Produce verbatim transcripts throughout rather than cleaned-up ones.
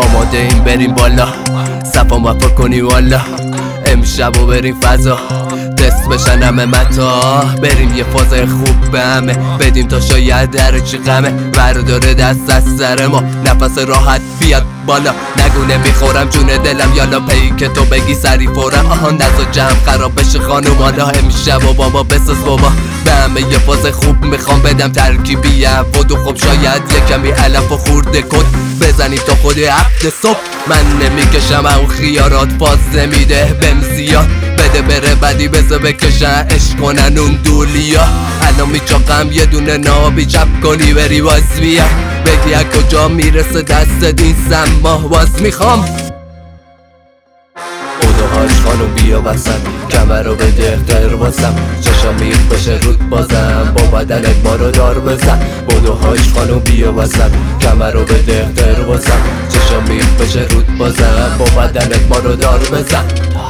آماده این بریم بالا، صفا مفا کنیم والا، امشب و بریم فضا، دست بشن همه متا، بریم یه فاز خوب به همه بدیم تا شاید در چی غمه برداره دست از سر ما، نفس راحت بیاد بالا، نگونه میخورم جون دلم یالا پی که تو بگی سری فورم، آها نزا جمع خراب بشه خانوم، حالا امشب و بابا بساز بابا، به همه یه فاز خوب میخوام بدم، ترکیبی بود و خب شاید یه کمی علف و خورده کن بزنیم تا خود هفته صبح، من نمیکشم اون خیارات فاز نمیده بهم زیاد، بده بره بدی بزا بکشن عشق کنن اون دولیا، الان میچاقم یه دونه نابی چپ کنی بری باز بیا، بگی از کجا میرسه دست این سما باز میخوام خداهاش خانم بیا وسط، کمر رو بده اختر بازم، چشم میخ بشه رود بازم، با بدنت ما رو دار بزن، بدوهاش خانم بیا وسط، کمر رو بده اختر بازم، چشم میخ بشه رود بازم، با بدنت ما رو دار بزن.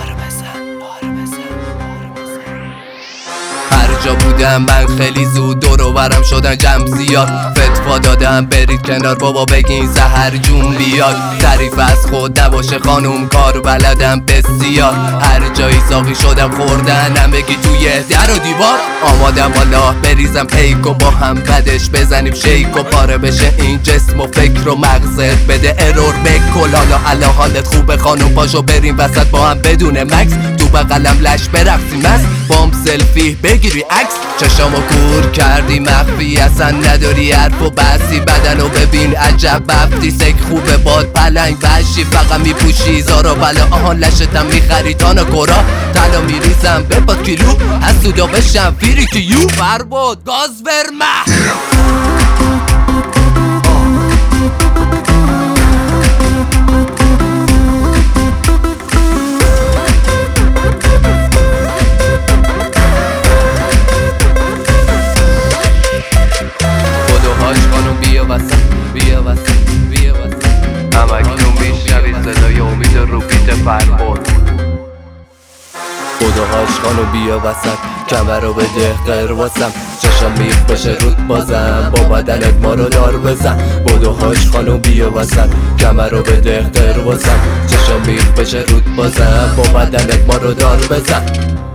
هر جا بودم من خیلی زود دور و برم شدن جمع زیاد، فتوا دادم برید کنار بابا بگین زهر جون بیاد، تعریف از خود نباشه خانوم کار بلدم بسیار، هر جایی ساقی شدم خوردن همگی توی در و دیوار، آمادم والا بریزم پیک و با هم بدش بزنیم شیک و پاره بشه این جسم و فکر و مغزت بده ارور بکل، حالا حالا حالت خوبه خانوم پاشو بریم وسط با هم بدون مکس، تو بغلم لش برقصیم است بام سلفی بگیری عکس، چشامو کور کردی مخفی اصلا نداری حرف و بحثی، بدنو ببین عجب بفتی سک خوبه باد پلنگ بشی، فقط میپوشی زارا بلا، آهان لشتم میخری تانا کرا، تلا میریزم بپاد کیلو از سودا بشم فیری که یو فرباد گاز ورمه بیا وسط بیا وسط بیا وسط، همکنون میشنوی صدای امید رو بیت فرباد، خداهاش خانو بیا وسط، کمر رو بده غیر واسم، چشم میخ بشه رود بازم، با بدنت ما رو دار بزن، خداهاش خانو بیا وسط، کمر رو بده غیر واسم، چشم میخ بشه رود بازم، با بدنت ما رو دار بزن.